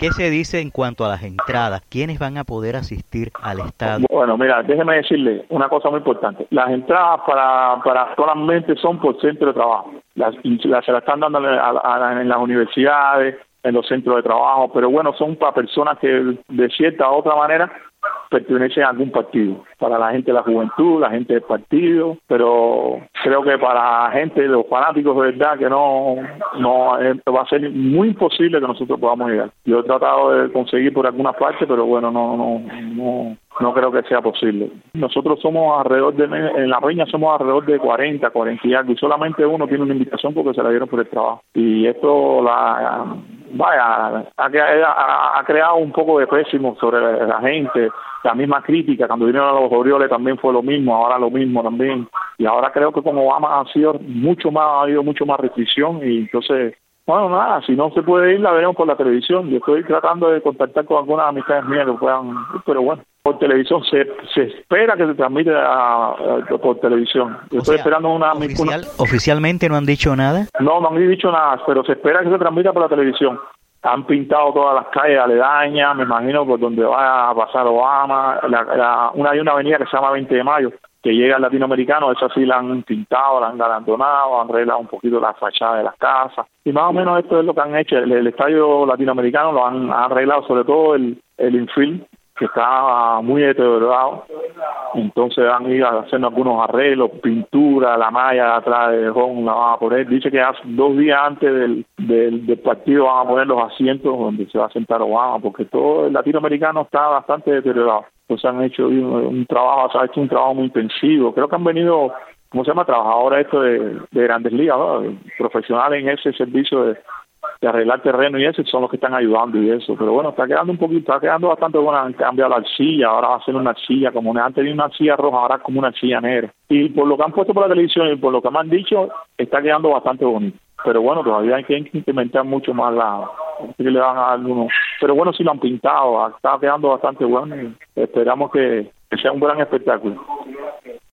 ¿Qué se dice en cuanto a las entradas? ¿Quiénes van a poder asistir al estadio? Bueno, mira, déjeme decirle una cosa muy importante. Las entradas para solamente son por centro de trabajo. Se las están dando en las universidades, en los centros de trabajo, pero bueno, son para personas que de cierta u otra manera pertenecen a algún partido. Para la gente de la juventud, la gente del partido, pero creo que para la gente, los fanáticos de verdad, que no va a ser muy imposible que nosotros podamos llegar. Yo he tratado de conseguir por alguna parte, pero bueno, no creo que sea posible. Nosotros somos en la Peña somos alrededor de 40 y algo, y solamente uno tiene una invitación porque se la dieron por el trabajo. Y esto ha creado un poco de pésimo sobre la gente. La misma crítica, cuando vinieron a los Orioles también fue lo mismo, ahora lo mismo también. Y ahora creo que con Obama ha habido mucho más restricción, y entonces, bueno, nada, si no se puede ir, la veremos por la televisión. Yo estoy tratando de contactar con algunas amistades mías que puedan, pero bueno, por televisión se espera que se transmite por televisión. Yo estoy esperando ¿Oficialmente no han dicho nada? No han dicho nada, pero se espera que se transmita por la televisión. Han pintado todas las calles aledañas, me imagino, por donde va a pasar Obama. Hay una avenida que se llama 20 de Mayo, que llega al latinoamericano, esa sí la han pintado, la han galardonado, han arreglado un poquito la fachada de las casas. Y más o menos esto es lo que han hecho. El estadio latinoamericano lo han arreglado, sobre todo el infield, que está muy deteriorado. Entonces han ido haciendo algunos arreglos, pintura, la malla de atrás de home la van a poner. Dice que hace 2 días antes del partido van a poner los asientos donde se va a sentar Obama, porque todo el latinoamericano está bastante deteriorado. Entonces han hecho un trabajo muy intensivo. Creo que han venido, trabajadores de Grandes Ligas, ¿no? Profesionales en ese servicio de arreglar terreno, y eso son los que están ayudando y eso. Pero bueno, está quedando bastante buena. Han cambiado la arcilla, ahora va a ser una arcilla como antes tenía una arcilla roja, ahora es como una arcilla negra. Y por lo que han puesto por la televisión y por lo que me han dicho, está quedando bastante bonito. Pero bueno, todavía hay que implementar mucho más que le van a dar algunos. Pero bueno, sí lo han pintado, está quedando bastante bueno y esperamos que sea un gran espectáculo.